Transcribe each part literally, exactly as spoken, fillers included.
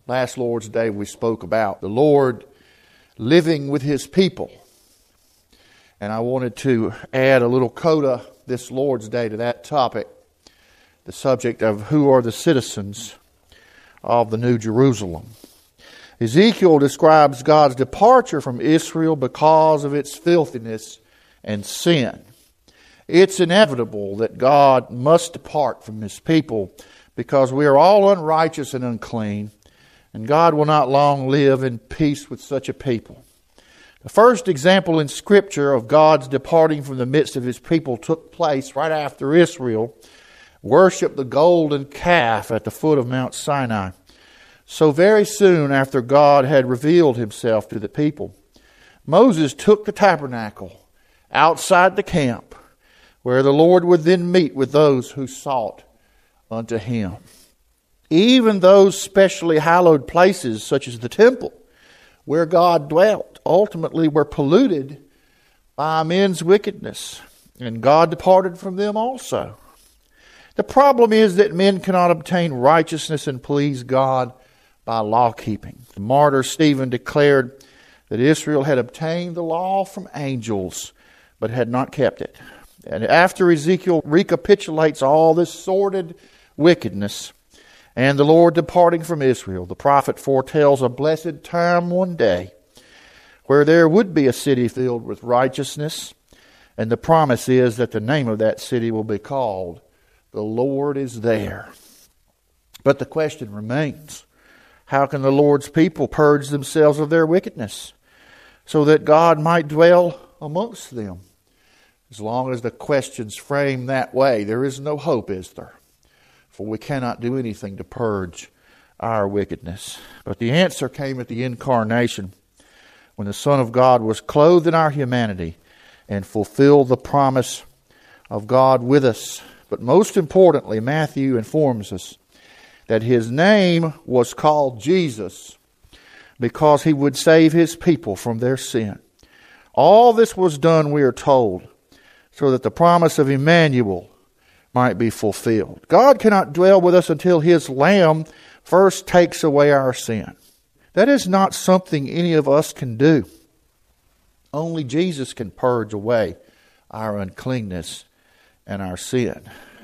Last Lord's Day we spoke about the Lord living with His people. And I wanted to add a little coda this Lord's Day to that topic, the subject of who are the citizens of the New Jerusalem. Ezekiel describes God's departure from Israel because of its filthiness and sin. It's inevitable that God must depart from His people because we are all unrighteous and unclean, and God will not long live in peace with such a people. The first example in Scripture of God's departing from the midst of His people took place right after Israel worshiped the golden calf at the foot of Mount Sinai. So very soon after God had revealed Himself to the people, Moses took the tabernacle outside the camp, where the Lord would then meet with those who sought unto Him. Even those specially hallowed places, such as the temple, where God dwelt, ultimately were polluted by men's wickedness, and God departed from them also. The problem is that men cannot obtain righteousness and please God by law-keeping. The martyr Stephen declared that Israel had obtained the law from angels, but had not kept it. And after Ezekiel recapitulates all this sordid wickedness and the Lord departing from Israel, the prophet foretells a blessed time one day where there would be a city filled with righteousness, and the promise is that the name of that city will be called The Lord is There. But the question remains, how can the Lord's people purge themselves of their wickedness so that God might dwell amongst them? As long as the question's framed that way, there is no hope, is there? For we cannot do anything to purge our wickedness. But the answer came at the incarnation, when the Son of God was clothed in our humanity and fulfilled the promise of God with us. But most importantly, Matthew informs us that His name was called Jesus because He would save His people from their sin. All this was done, we are told, so that the promise of Emmanuel might be fulfilled. God cannot dwell with us until His Lamb first takes away our sin. That is not something any of us can do. Only Jesus can purge away our uncleanness and our sin.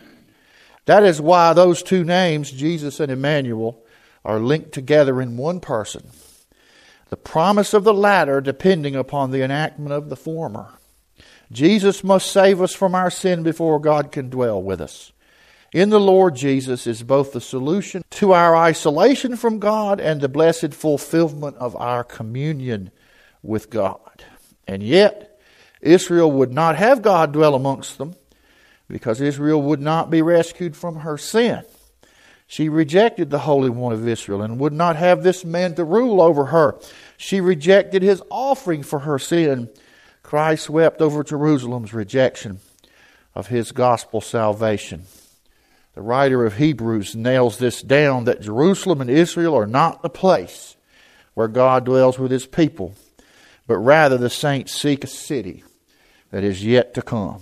That is why those two names, Jesus and Emmanuel, are linked together in one person. The promise of the latter depending upon the enactment of the former. Jesus must save us from our sin before God can dwell with us. In the Lord Jesus is both the solution to our isolation from God and the blessed fulfillment of our communion with God. And yet, Israel would not have God dwell amongst them because Israel would not be rescued from her sin. She rejected the Holy One of Israel and would not have this man to rule over her. She rejected His offering for her sin. Christ wept over Jerusalem's rejection of His gospel salvation. The writer of Hebrews nails this down, that Jerusalem and Israel are not the place where God dwells with His people, but rather the saints seek a city that is yet to come.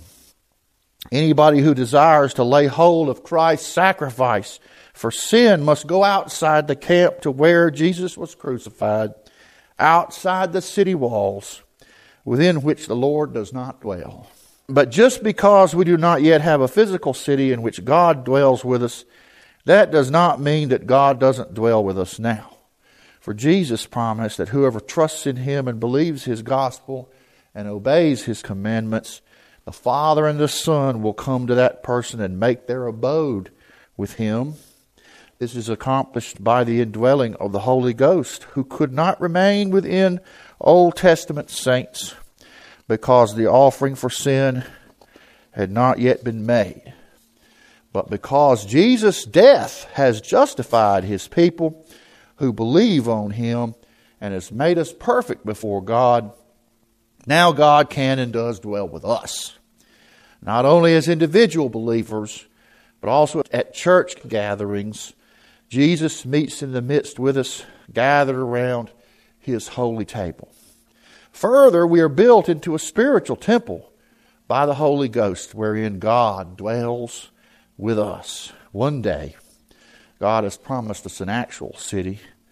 Anybody who desires to lay hold of Christ's sacrifice for sin must go outside the camp to where Jesus was crucified, outside the city walls, within which the Lord does not dwell. But just because we do not yet have a physical city in which God dwells with us, that does not mean that God doesn't dwell with us now. For Jesus promised that whoever trusts in Him and believes His gospel and obeys His commandments, the Father and the Son will come to that person and make their abode with Him. This is accomplished by the indwelling of the Holy Ghost, who could not remain within Old Testament saints because the offering for sin had not yet been made. But because Jesus' death has justified His people who believe on Him and has made us perfect before God, now God can and does dwell with us. Not only as individual believers, but also at church gatherings, Jesus meets in the midst with us, gathered around His holy table. Further, we are built into a spiritual temple by the Holy Ghost, wherein God dwells with us. One day, God has promised us an actual city,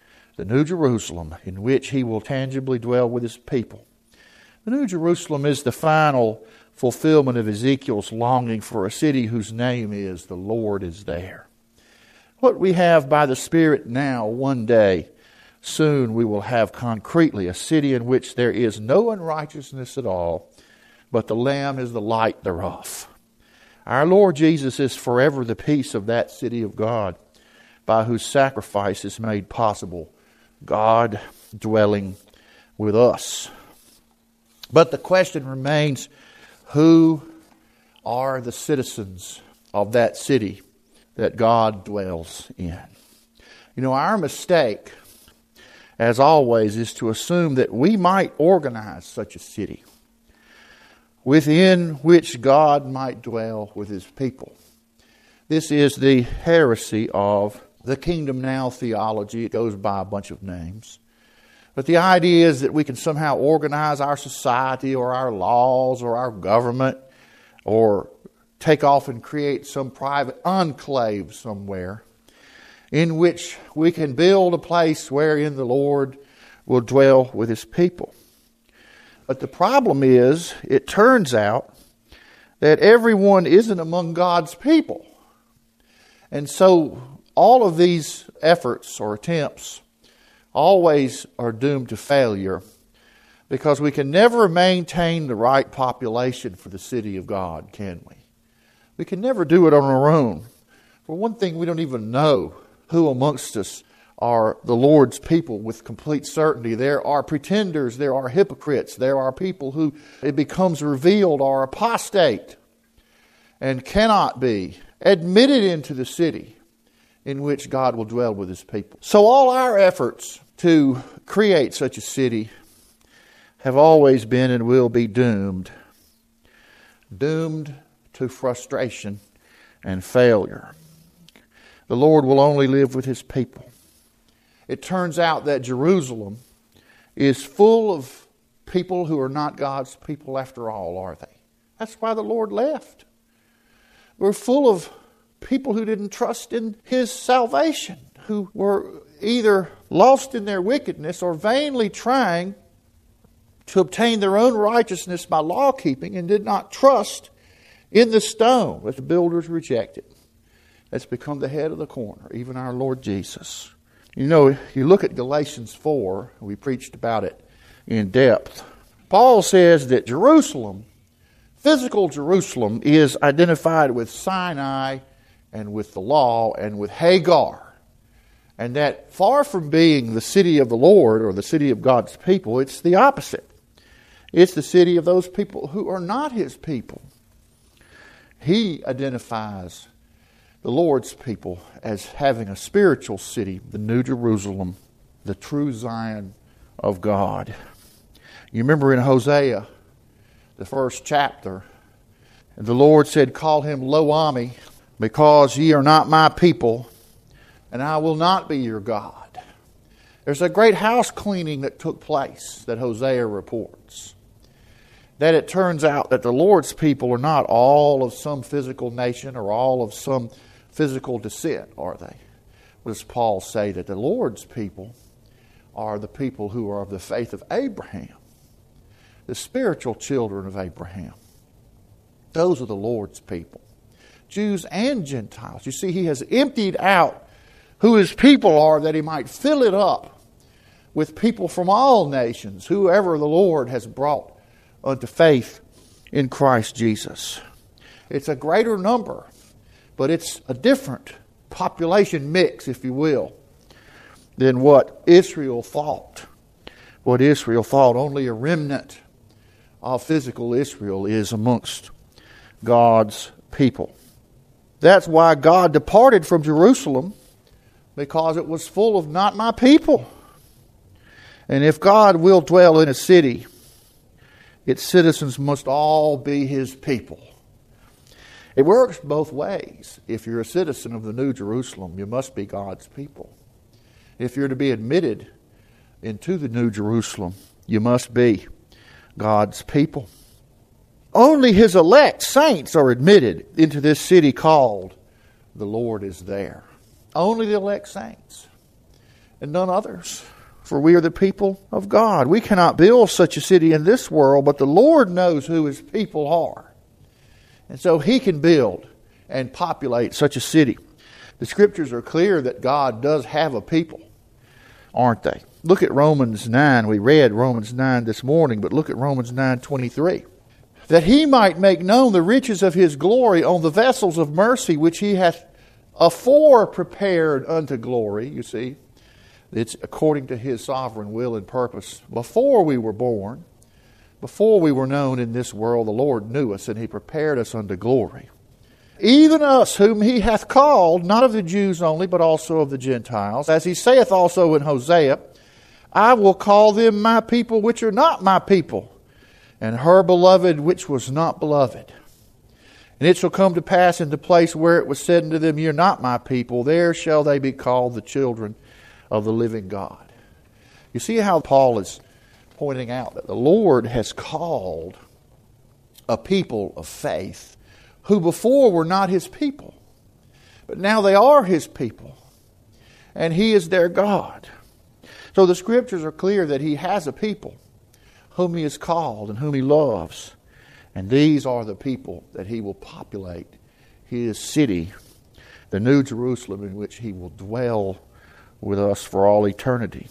the New Jerusalem, in which he will tangibly dwell with his people. The New Jerusalem is the final fulfillment of Ezekiel's longing for a city whose name is, the Lord is there. What we have by the Spirit now, one day, soon we will have concretely a city in which there is no unrighteousness at all, but the Lamb is the light thereof. Our Lord Jesus is forever the peace of that city of God, by whose sacrifice is made possible God dwelling with us. But the question remains, who are the citizens of that city that God dwells in? You know, our mistake, as always, is to assume that we might organize such a city within which God might dwell with his people. This is the heresy of the Kingdom Now theology. It goes by a bunch of names. But the idea is that we can somehow organize our society or our laws or our government, or take off and create some private enclave somewhere in which we can build a place wherein the Lord will dwell with his people. But the problem is, it turns out that everyone isn't among God's people. And so all of these efforts or attempts always are doomed to failure, because we can never maintain the right population for the city of God, can we? We can never do it on our own. For one thing, we don't even know who amongst us are the Lord's people with complete certainty. There are pretenders, there are hypocrites, there are people who it becomes revealed are apostate and cannot be admitted into the city in which God will dwell with his people. So all our efforts to create such a city have always been and will be doomed. Doomed to frustration and failure. The Lord will only live with his people. It turns out that Jerusalem is full of people who are not God's people after all, are they? That's why the Lord left. We're full of people who didn't trust in his salvation, who were either lost in their wickedness or vainly trying to obtain their own righteousness by law keeping, and did not trust in the stone that the builders rejected. That's become the head of the corner, even our Lord Jesus. You know, you look at Galatians four, we preached about it in depth. Paul says that Jerusalem, physical Jerusalem, is identified with Sinai and with the law and with Hagar. And that far from being the city of the Lord or the city of God's people, it's the opposite. It's the city of those people who are not his people. He identifies the Lord's people as having a spiritual city, the New Jerusalem, the true Zion of God. You remember in Hosea, the first chapter, the Lord said, "Call him Lo-Ami, because ye are not my people, and I will not be your God." There's a great house cleaning that took place that Hosea reports. That it turns out that the Lord's people are not all of some physical nation or all of some physical descent, are they? What does Paul say? That the Lord's people are the people who are of the faith of Abraham, the spiritual children of Abraham. Those are the Lord's people, Jews and Gentiles. You see, he has emptied out who his people are, that he might fill it up with people from all nations, whoever the Lord has brought unto faith in Christ Jesus. It's a greater number, but it's a different population mix, if you will, than what Israel thought. What Israel thought, only a remnant of physical Israel is amongst God's people. That's why God departed from Jerusalem, because it was full of not my people. And if God will dwell in a city, its citizens must all be his people. It works both ways. If you're a citizen of the New Jerusalem, you must be God's people. If you're to be admitted into the New Jerusalem, you must be God's people. Only his elect saints are admitted into this city called the Lord is there. Only the elect saints. and none others. For we are the people of God. We cannot build such a city in this world, but the Lord knows who His people are. And so He can build and populate such a city. The Scriptures are clear that God does have a people, aren't they? Look at Romans nine. We read Romans nine this morning, but look at Romans nine twenty-three. That He might make known the riches of His glory on the vessels of mercy, which He hath afore prepared unto glory. You see, it's according to His sovereign will and purpose. Before we were born, before we were known in this world, the Lord knew us, and He prepared us unto glory. Even us whom He hath called, not of the Jews only, but also of the Gentiles. As He saith also in Hosea, I will call them my people which are not my people, and her beloved which was not beloved. And it shall come to pass in the place where it was said unto them, Ye are not my people, there shall they be called the children of the living God. You see how Paul is pointing out that the Lord has called a people of faith who before were not His people, but now they are His people, and He is their God. So the Scriptures are clear that He has a people whom He has called and whom He loves, and these are the people that He will populate His city, the New Jerusalem, in which He will dwell with us for all eternity.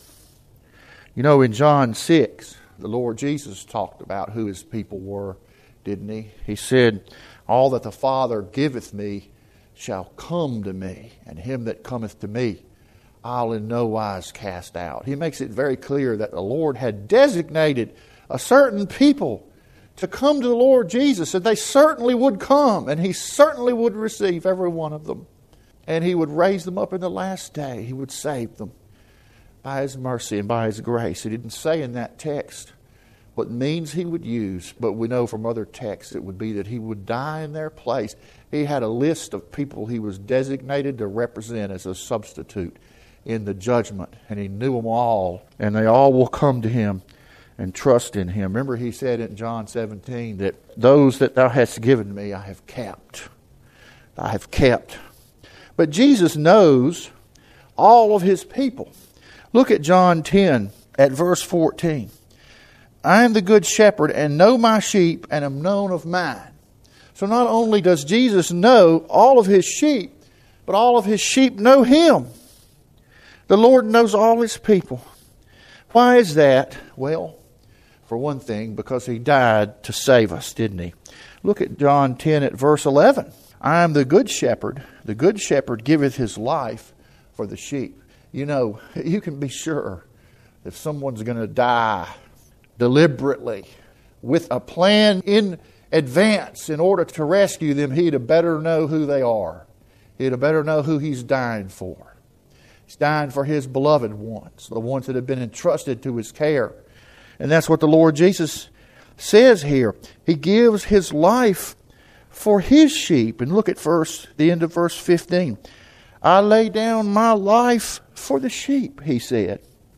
You know, in John six, the Lord Jesus talked about who His people were, didn't He? He said, All that the Father giveth me shall come to me, and him that cometh to me I'll in no wise cast out. He makes it very clear that the Lord had designated a certain people to come to the Lord Jesus, and they certainly would come, and He certainly would receive every one of them. And He would raise them up in the last day. He would save them by His mercy and by His grace. He didn't say in that text what means He would use, but we know from other texts it would be that He would die in their place. He had a list of people He was designated to represent as a substitute in the judgment, and He knew them all, and they all will come to Him and trust in Him. Remember, He said in John seventeen that those that Thou hast given me I have kept. I have kept. But Jesus knows all of His people. Look at John ten at verse fourteen. I am the good shepherd and know my sheep and am known of mine. So not only does Jesus know all of His sheep, but all of His sheep know Him. The Lord knows all His people. Why is that? Well, for one thing, because He died to save us, didn't He? Look at John ten at verse eleven. I am the good shepherd. The good shepherd giveth his life for the sheep. You know, you can be sure if someone's going to die deliberately with a plan in advance in order to rescue them, he'd have better know who they are. He'd have better know who he's dying for. He's dying for his beloved ones, the ones that have been entrusted to his care. And that's what the Lord Jesus says here. He gives his life for his sheep. And look at verse, the end of verse fifteen. I lay down my life for the sheep, he said.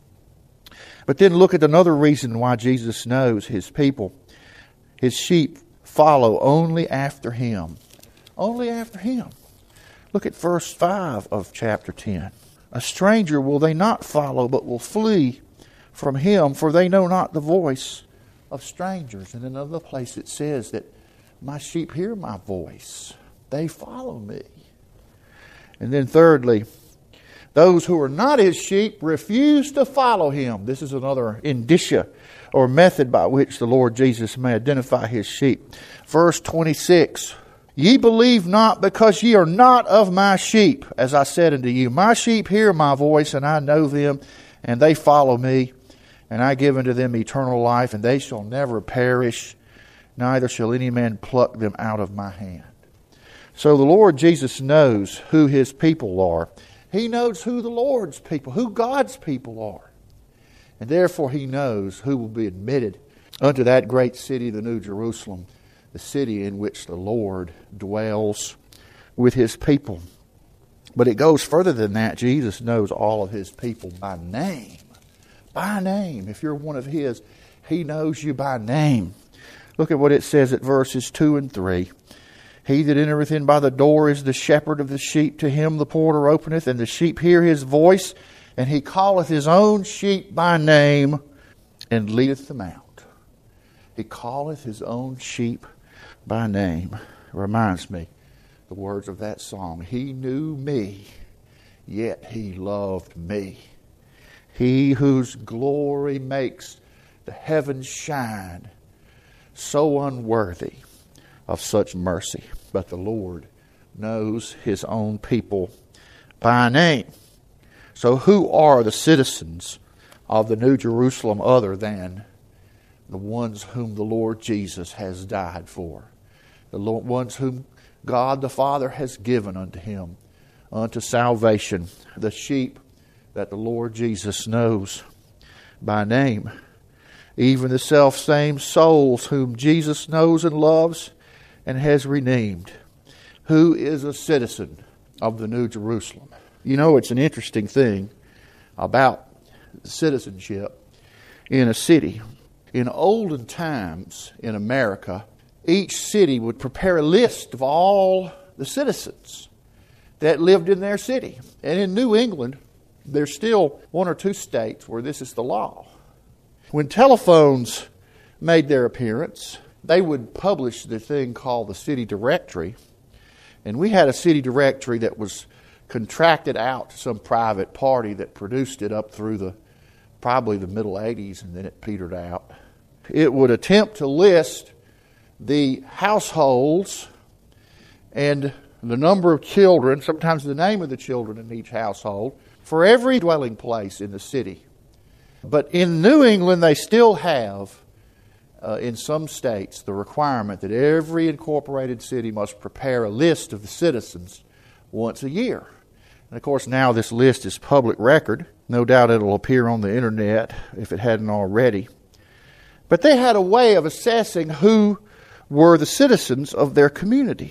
But then look at another reason why Jesus knows his people. His sheep follow only after him. Only after him. Look at verse five of chapter ten. A stranger will they not follow, but will flee from him, for they know not the voice of strangers. And in another place it says that my sheep hear my voice. They follow me. And then thirdly, those who are not his sheep refuse to follow him. This is another indicia or method by which the Lord Jesus may identify his sheep. Verse twenty-six. Ye believe not because ye are not of my sheep, as I said unto you. My sheep hear my voice, and I know them, and they follow me. And I give unto them eternal life, and they shall never perish, neither shall any man pluck them out of my hand. So the Lord Jesus knows who his people are. He knows who the Lord's people, who God's people are. And therefore he knows who will be admitted unto that great city, the New Jerusalem, the city in which the Lord dwells with his people. But it goes further than that. Jesus knows all of his people by name. By name. If you're one of his, he knows you by name. Look at what it says at verses two and three. He that entereth in by the door is the shepherd of the sheep. To him the porter openeth, and the sheep hear his voice, And he calleth his own sheep by name, and leadeth them out. He calleth his own sheep by name. It reminds me the words of that song. He knew me, yet he loved me. He whose glory makes the heavens shine, so unworthy of such mercy. But the Lord knows his own people by name. So who are the citizens of the New Jerusalem other than the ones whom the Lord Jesus has died for? The Lord, ones whom God the Father has given unto him, unto salvation. The sheep that the Lord Jesus knows by name. Even the self-same souls whom Jesus knows and loves and has redeemed. Who is a citizen of the New Jerusalem? You know, it's an interesting thing about citizenship in a city. In olden times in America, each city would prepare a list of all the citizens that lived in their city. And in New England, there's still one or two states where this is the law. When telephones made their appearance, they would publish the thing called the city directory. And we had a city directory that was contracted out to some private party that produced it up through the probably the middle eighties, and then it petered out. It would attempt to list the households and the number of children, sometimes the name of the children in each household, for every dwelling place in the city. But in New England, they still have, uh, in some states, the requirement that every incorporated city must prepare a list of the citizens once a year. And of course, now this list is public record. No doubt it'll appear on the internet if it hadn't already. But they had a way of assessing who were the citizens of their community.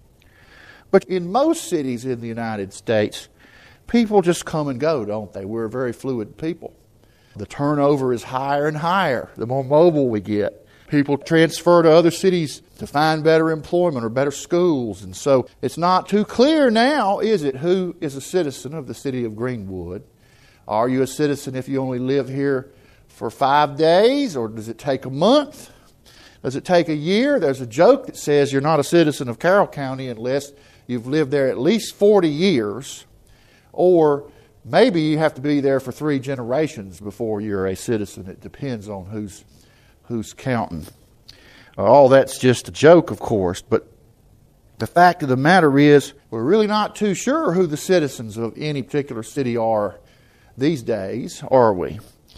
But in most cities in the United States, people just come and go, don't they? We're a very fluid people. The turnover is higher and higher the more mobile we get. People transfer to other cities to find better employment or better schools. And so it's not too clear now, is it, who is a citizen of the city of Greenwood? Are you a citizen if you only live here for five days, or does it take a month? Does it take a year? There's a joke that says you're not a citizen of Carroll County unless you've lived there at least forty years, or maybe you have to be there for three generations before you're a citizen. It depends on who's who's counting. Uh, all that's just a joke, of course, but the fact of the matter is we're really not too sure who the citizens of any particular city are these days, are we?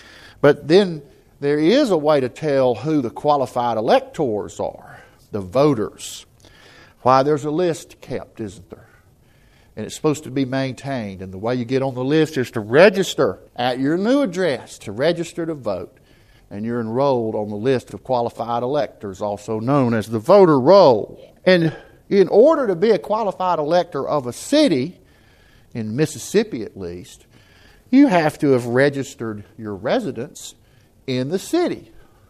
But then there is a way to tell who the qualified electors are, the voters. Why, there's a list kept, isn't there? And it's supposed to be maintained. And the way you get on the list is to register at your new address, to register to vote. And you're enrolled on the list of qualified electors, also known as the voter roll. And in order to be a qualified elector of a city, in Mississippi at least, you have to have registered your residence in the city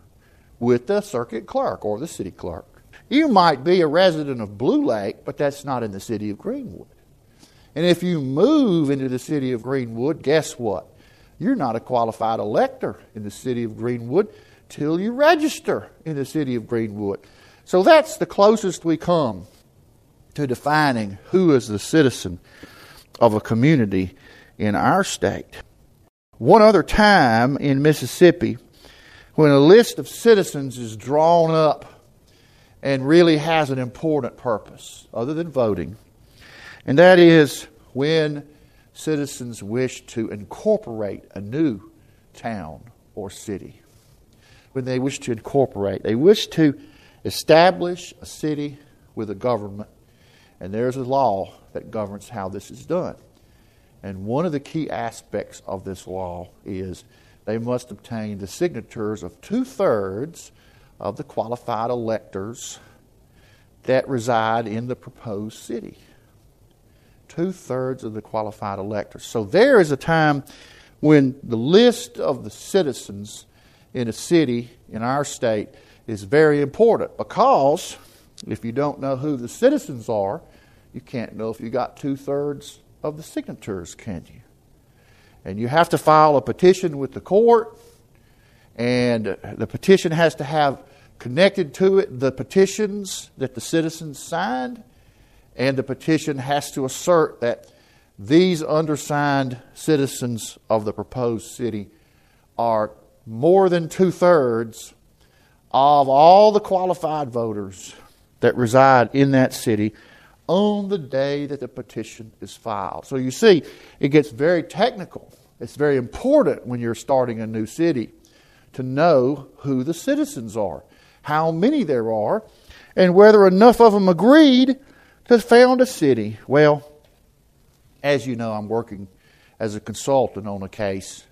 with the circuit clerk or the city clerk. You might be a resident of Blue Lake, but that's not in the city of Greenwood. And if you move into the city of Greenwood, guess what? You're not a qualified elector in the city of Greenwood till you register in the city of Greenwood. So that's the closest we come to defining who is the citizen of a community in our state. One other time in Mississippi, when a list of citizens is drawn up and really has an important purpose other than voting, and that is when citizens wish to incorporate a new town or city. When they wish to incorporate, they wish to establish a city with a government, and there's a law that governs how this is done. And one of the key aspects of this law is they must obtain the signatures of two-thirds of the qualified electors that reside in the proposed city. Two-thirds of the qualified electors. So there is a time when the list of the citizens in a city in our state is very important, because if you don't know who the citizens are, you can't know if you got two-thirds of the signatures, can you? And you have to file a petition with the court, and the petition has to have connected to it the petitions that the citizens signed, and the petition has to assert that these undersigned citizens of the proposed city are more than two-thirds of all the qualified voters that reside in that city on the day that the petition is filed. So you see, it gets very technical. It's very important when you're starting a new city to know who the citizens are, how many there are, and whether enough of them agreed to found a city. Well, as you know, I'm working as a consultant on a case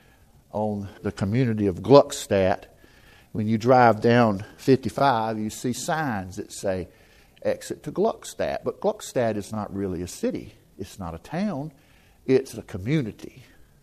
on the community of Gluckstadt. When you drive down fifty-five, you see signs that say exit to Gluckstadt. But Gluckstadt is not really a city. It's not a town. It's a community.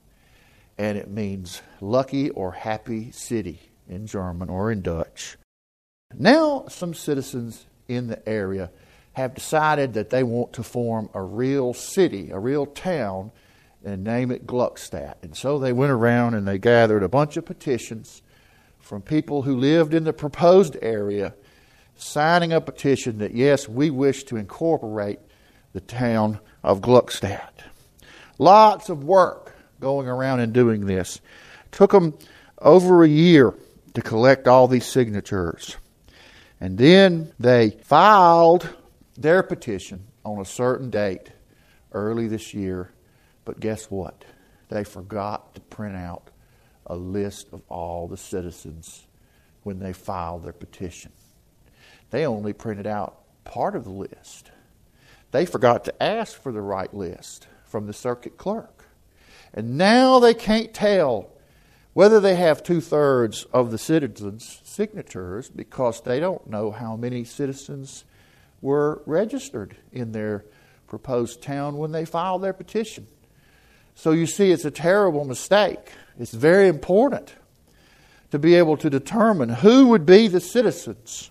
And it means lucky or happy city in German or in Dutch. Now, some citizens in the area have decided that they want to form a real city, a real town, and name it Gluckstadt. And so they went around and they gathered a bunch of petitions from people who lived in the proposed area, signing a petition that, yes, we wish to incorporate the town of Gluckstadt. Lots of work going around and doing this. Took them over a year to collect all these signatures. And then they filed their petition on a certain date early this year. But guess what? They forgot to print out a list of all the citizens when they filed their petition. They only printed out part of the list. They forgot to ask for the right list from the circuit clerk. And now they can't tell whether they have two-thirds of the citizens' signatures because they don't know how many citizens were registered in their proposed town when they filed their petition. So you see, it's a terrible mistake. It's very important to be able to determine who would be the citizens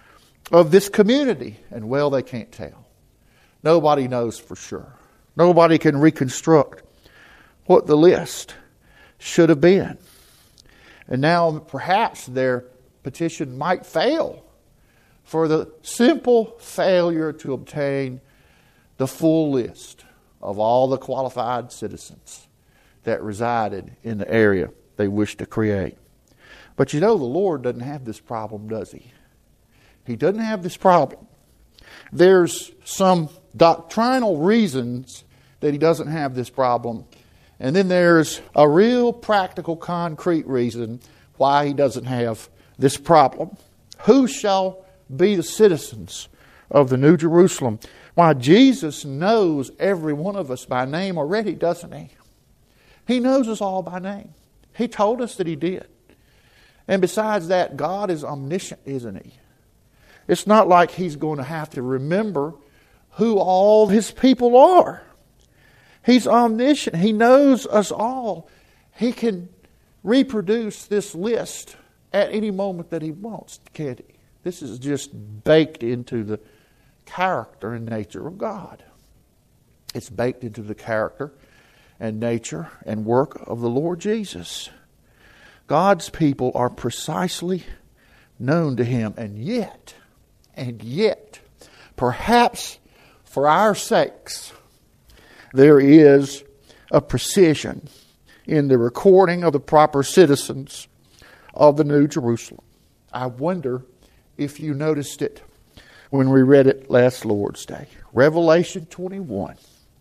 of this community. And well, they can't tell. Nobody knows for sure. Nobody can reconstruct what the list should have been. And now perhaps their petition might fail for the simple failure to obtain the full list of all the qualified citizens that resided in the area they wish to create. But you know, the Lord doesn't have this problem, does He? He doesn't have this problem. There's some doctrinal reasons that He doesn't have this problem. And then there's a real practical, concrete reason why He doesn't have this problem. Who shall be the citizens of the New Jerusalem? Why, Jesus knows every one of us by name already, doesn't He? He knows us all by name. He told us that He did. And besides that, God is omniscient, isn't He? It's not like He's going to have to remember who all His people are. He's omniscient. He knows us all. He can reproduce this list at any moment that He wants, can't He? This is just baked into the character and nature of God. It's baked into the character and nature and work of the Lord Jesus. God's people are precisely known to Him, and yet, and yet, perhaps for our sakes, there is a precision in the recording of the proper citizens of the New Jerusalem. I wonder if you noticed it when we read it last Lord's Day. Revelation twenty-one,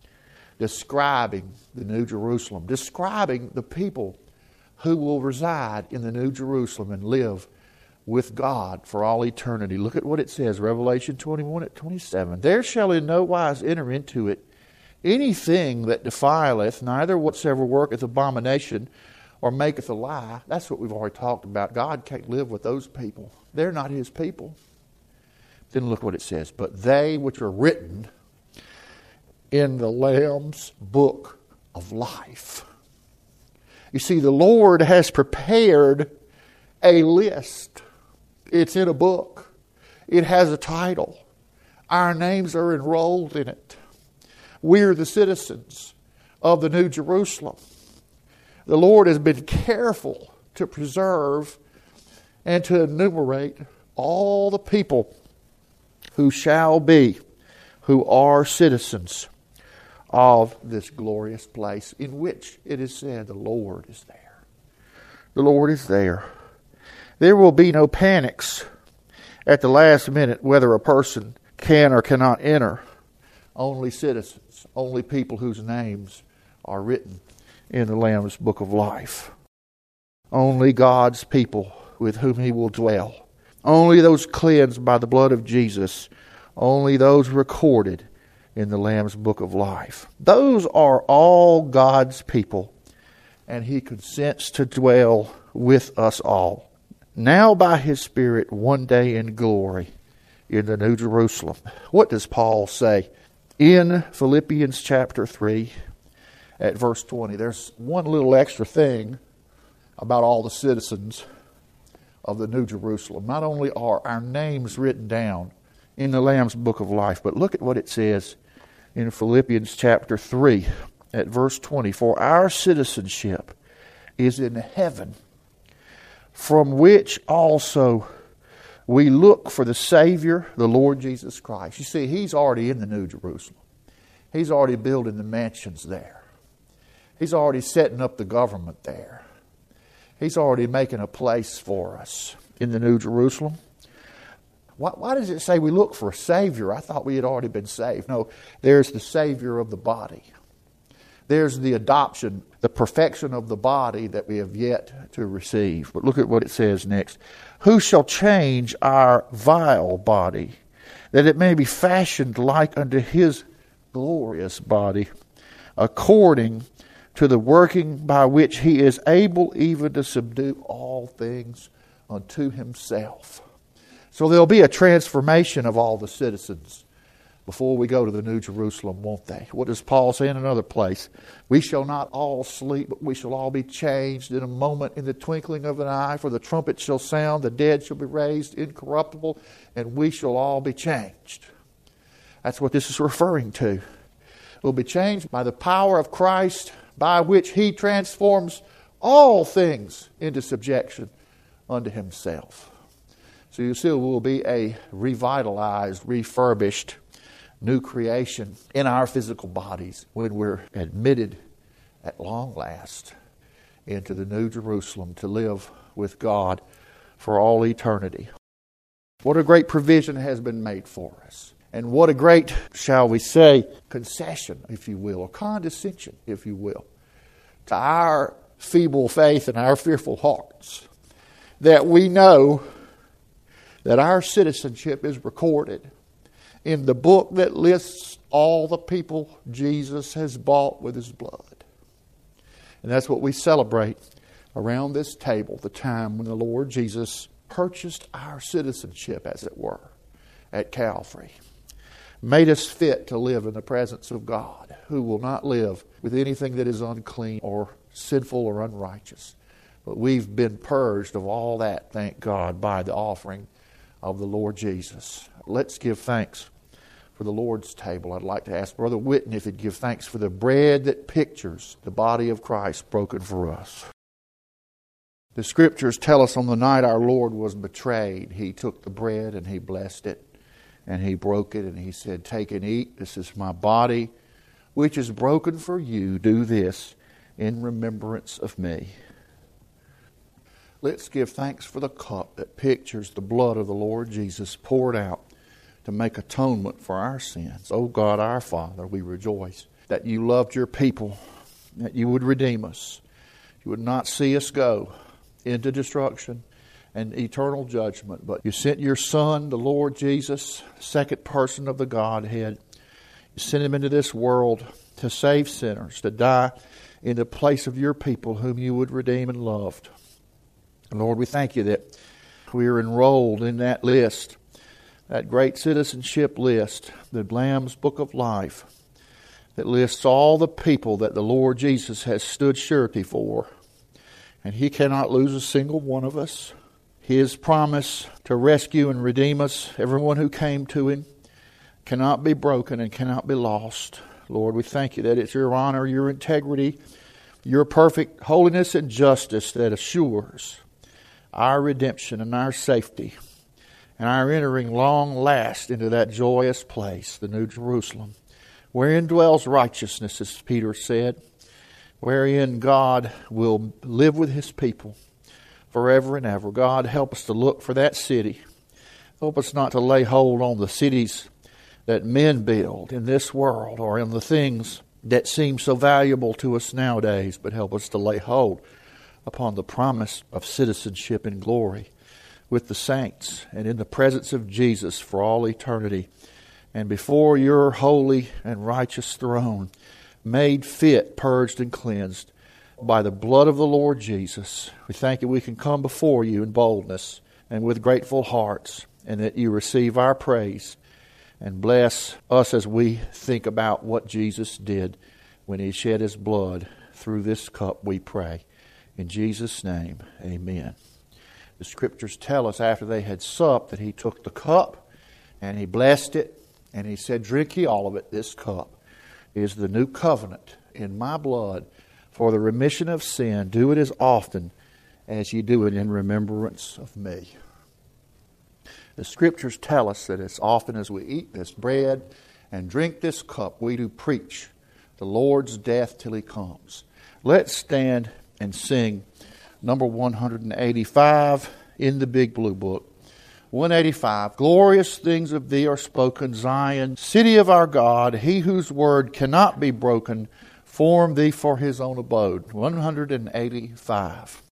describing the New Jerusalem, describing the people who will reside in the New Jerusalem and live with God for all eternity. Look at what it says, Revelation twenty-one at twenty-seven. There shall in no wise enter into it anything that defileth, neither whatsoever worketh abomination or maketh a lie. That's what we've already talked about. God can't live with those people. They're not His people. Then look what it says. But they which are written in the Lamb's book of life. You see, the Lord has prepared a list. It's in a book. It has a title. Our names are enrolled in it. We're the citizens of the New Jerusalem. The Lord has been careful to preserve and to enumerate all the people who shall be, who are citizens of this glorious place in which it is said the Lord is there. The Lord is there. There will be no panics at the last minute whether a person can or cannot enter. Only citizens, only people whose names are written in the Lamb's Book of Life. Only God's people with whom He will dwell. Only those cleansed by the blood of Jesus. Only those recorded in the Lamb's Book of Life. Those are all God's people, and He consents to dwell with us all. Now by His Spirit, one day in glory in the New Jerusalem. What does Paul say? In Philippians chapter three, at verse twenty, there's one little extra thing about all the citizens of the New Jerusalem. Not only are our names written down in the Lamb's Book of Life, but look at what it says in Philippians chapter three at verse twenty. For our citizenship is in heaven, from which also we look for the Savior, the Lord Jesus Christ. You see, He's already in the New Jerusalem. He's already building the mansions there. He's already setting up the government there. He's already making a place for us in the New Jerusalem. Why, why does it say we look for a Savior? I thought we had already been saved. No, there's the Savior of the body. There's the adoption, the perfection of the body that we have yet to receive. But look at what it says next. Who shall change our vile body, that it may be fashioned like unto His glorious body, according to the working by which He is able even to subdue all things unto Himself. So there'll be a transformation of all the citizens before we go to the New Jerusalem, won't they? What does Paul say in another place? We shall not all sleep, but we shall all be changed in a moment, in the twinkling of an eye. For the trumpet shall sound, the dead shall be raised incorruptible, and we shall all be changed. That's what this is referring to. We'll be changed by the power of Christ, by which He transforms all things into subjection unto Himself. So you see, we'll be a revitalized, refurbished, new creation in our physical bodies when we're admitted at long last into the New Jerusalem to live with God for all eternity. What a great provision has been made for us. And what a great, shall we say, concession, if you will, or condescension, if you will, to our feeble faith and our fearful hearts, that we know that our citizenship is recorded in the book that lists all the people Jesus has bought with His blood. And that's what we celebrate around this table, the time when the Lord Jesus purchased our citizenship, as it were, at Calvary. Made us fit to live in the presence of God, who will not live with anything that is unclean or sinful or unrighteous. But we've been purged of all that, thank God, by the offering of the Lord Jesus. Let's give thanks for the Lord's table. I'd like to ask Brother Whitten if he'd give thanks for the bread that pictures the body of Christ broken for us. The Scriptures tell us on the night our Lord was betrayed, He took the bread and He blessed it, and He broke it, and He said, "Take and eat. This is my body, which is broken for you. Do this in remembrance of me." Let's give thanks for the cup that pictures the blood of the Lord Jesus poured out to make atonement for our sins. Oh God, our Father, we rejoice that You loved Your people, that You would redeem us. You would not see us go into destruction and eternal judgment, but You sent Your Son, the Lord Jesus, second person of the Godhead. You sent Him into this world to save sinners, to die in the place of Your people whom You would redeem and loved. And Lord, we thank You that we are enrolled in that list, that great citizenship list, the Lamb's Book of Life, that lists all the people that the Lord Jesus has stood surety for. And He cannot lose a single one of us. His promise to rescue and redeem us, everyone who came to Him, cannot be broken and cannot be lost. Lord, we thank You that it's Your honor, Your integrity, your perfect holiness and justice that assures our redemption and our safety and our entering long last into that joyous place, the New Jerusalem, wherein dwells righteousness, as Peter said, wherein God will live with his people forever and ever. God, help us to look for that city. Help us not to lay hold on the cities that men build in this world or in the things that seem so valuable to us nowadays, but help us to lay hold upon the promise of citizenship in glory with the saints and in the presence of Jesus for all eternity, and before your holy and righteous throne, made fit, purged, and cleansed by the blood of the Lord Jesus. We thank you we can come before you in boldness and with grateful hearts, and that you receive our praise and bless us as we think about what Jesus did when he shed his blood through this cup, we pray. In Jesus' name, amen. The Scriptures tell us after they had supped that he took the cup and he blessed it and he said, "Drink ye all of it. This cup is the new covenant in my blood for the remission of sin. Do it as often as ye do it in remembrance of me." The Scriptures tell us that as often as we eat this bread and drink this cup, we do preach the Lord's death till he comes. Let's stand and sing number one eighty-five in the Big Blue Book. one eighty-five, glorious things of thee are spoken, Zion, city of our God, he whose word cannot be broken, formed thee for his own abode. one eighty-five.